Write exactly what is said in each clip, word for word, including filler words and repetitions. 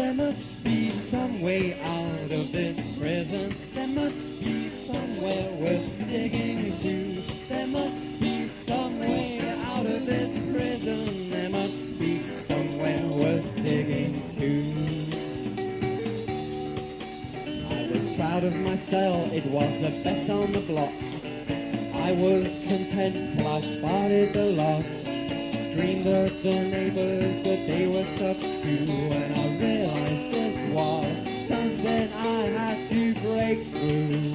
there must be some way out of this prison. There must be somewhere worth digging to. There must be some way out of this prison. There must be somewhere worth digging to. I was proud of my cell, it was the best on the block. I was content till I spotted the lock. Screamed at the neighbors, but they were stuck too. And I realized this was something I had to break through.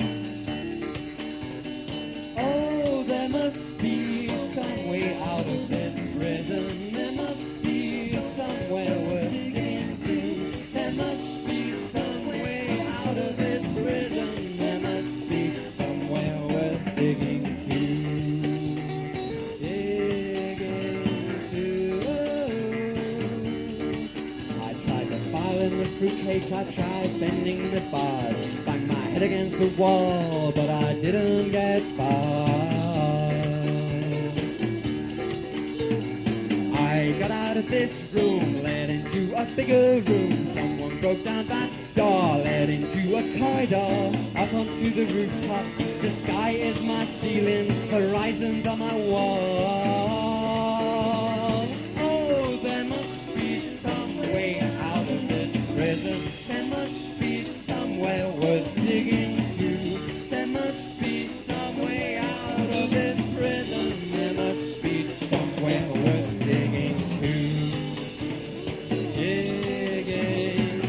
Oh, there must be some way out of this prison. There must be somewhere worth digging to. There must be some way out of this prison. There must be somewhere worth digging to. In the fruitcake, I tried bending the bars, banged my head against the wall, but I didn't get far. I got out of this room, led into a bigger room. Someone broke down that door, led into a corridor, up onto the rooftops. The sky is my ceiling, horizons are my wall. Oh, there must be some way out of this prison. There must be somewhere worth digging to. There must be some way out of this prison. There must be somewhere worth digging to. Digging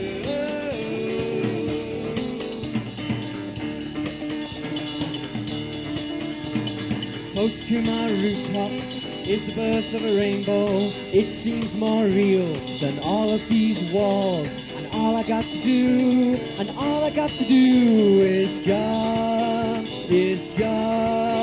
to. Close to my rooftop is the birth of a rainbow. It seems more real than all of these walls. And all I got to do, and all I got to do is just, is just